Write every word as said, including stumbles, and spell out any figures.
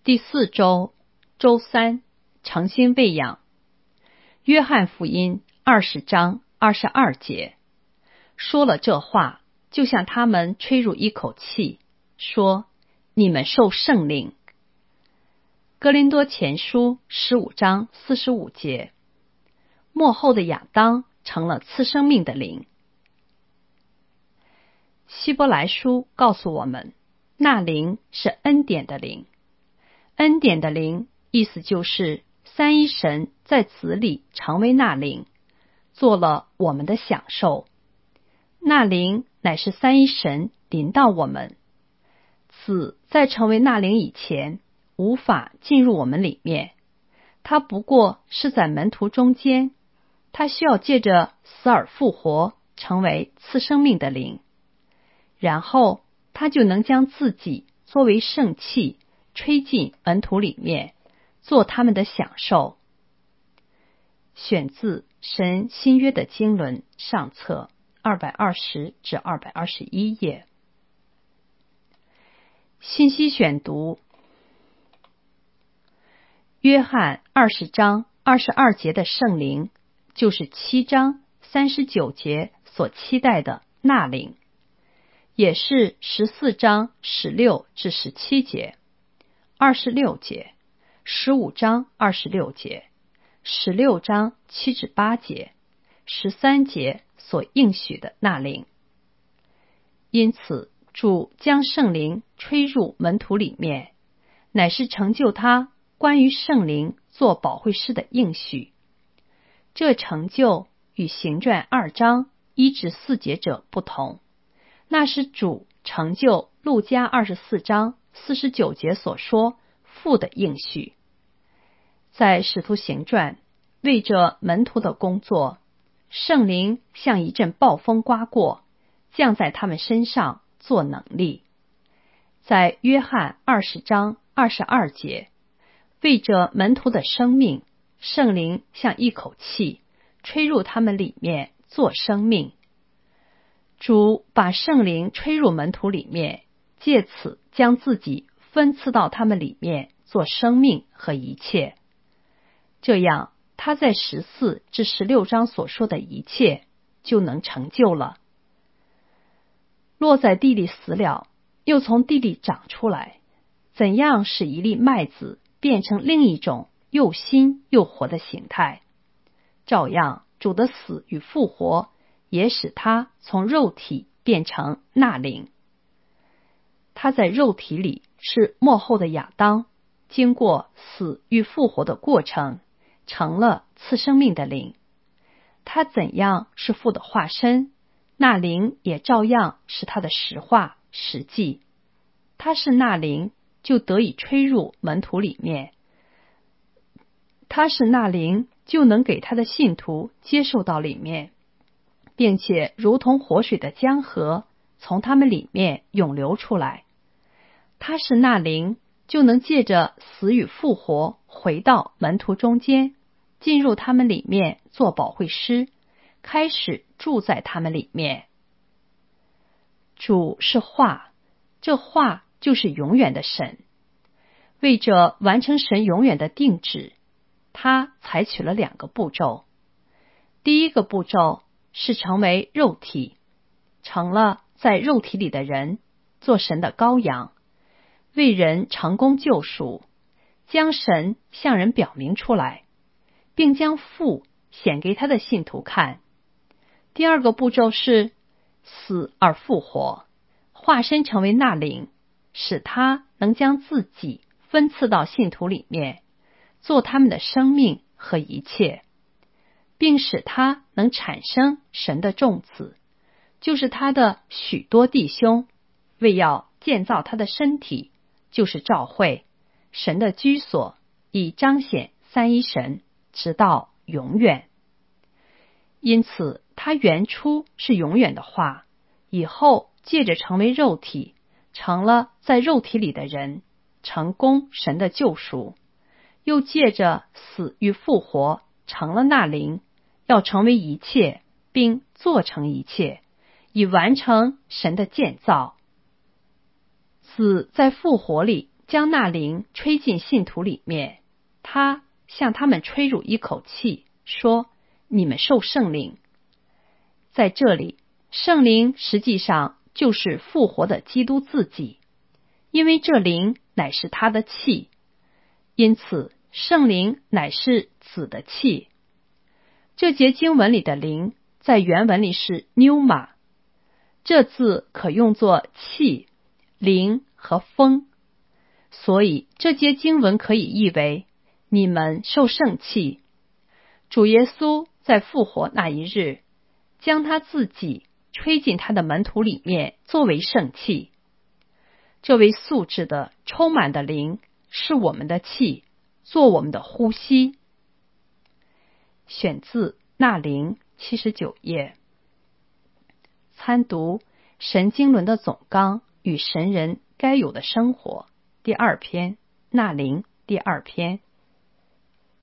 第四周，周三，诚心喂养。约翰福音二十章二十二节，说了这话，就向他们吹入一口气，说：你们受圣灵。哥林多前书十五章四十五节，末后的亚当成了赐生命的灵。希伯来书告诉我们，那灵是恩典的灵。恩典的灵意思就是三一神在子里成为那灵，做了我们的享受。那灵乃是三一神临到我们，子在成为那灵以前无法进入我们里面，他不过是在门徒中间，他需要借着死而复活成为赐生命的灵，然后他就能将自己作为圣器吹进门徒里面，做他们的享受。选自神新约的经纶上册二百二十至二百二十一页。信息选读：约翰二十章二十二节的圣灵，就是七章三十九节所期待的那灵，也是十四章十六至十七节、二十六节、十五章二十六节、十六章七至八节、十三节所应许的那灵。因此，主将圣灵吹入门徒里面，乃是成就他关于圣灵做保惠师的应许。这成就与行传二章一至四节者不同，那是主成就路加二十四章四十九节所说父的应许。在使徒行传，为着门徒的工作，圣灵像一阵暴风刮过，降在他们身上做能力。在约翰二十章二十二节，为着门徒的生命，圣灵像一口气吹入他们里面做生命。主把圣灵吹入门徒里面，借此将自己分赐到他们里面做生命和一切。这样，他在十四至十六章所说的一切就能成就了。落在地里死了，又从地里长出来，怎样使一粒麦子变成另一种又新又活的形态？照样，主的死与复活也使他从肉体变成那灵。他在肉体里是末后的亚当，经过死与复活的过程，成了赐生命的灵。他怎样是父的化身，那灵也照样是他的实化实际。他是那灵，就得以吹入门徒里面。他是那灵，就能给他的信徒接受到里面，并且如同活水的江河，从他们里面涌流出来。他是那灵，就能借着死与复活回到门徒中间，进入他们里面做保惠师，开始住在他们里面。主是话，这话就是永远的神。为着完成神永远的定旨，他采取了两个步骤。第一个步骤是成为肉体，成了在肉体里的人，做神的羔羊，为人成功救赎，将神向人表明出来，并将父显给他的信徒看。第二个步骤是死而复活，化身成为那灵，使他能将自己分赐到信徒里面，做他们的生命和一切，并使他能产生神的众子，就是他的许多弟兄，为要建造他的身体，就是教会，神的居所，以彰显三一神，直到永远。因此，他原初是永远的话，以后借着成为肉体，成了在肉体里的人，成功神的救赎，又借着死与复活，成了那灵，要成为一切，并做成一切，以完成神的建造。子在复活里将那灵吹进信徒里面，他向他们吹入一口气，说：你们受圣灵。在这里，圣灵实际上就是复活的基督自己，因为这灵乃是他的气，因此圣灵乃是子的气。这节经文里的灵在原文里是 pneuma， 这字可用作气、灵和风，所以这节经文可以译为你们受圣气。主耶稣在复活那一日，将他自己吹进他的门徒里面作为圣气。这位素质的充满的灵是我们的气，做我们的呼吸。选自纳灵七十九页。参读神经轮的总纲与神人该有的生活第二篇，纳灵第二篇。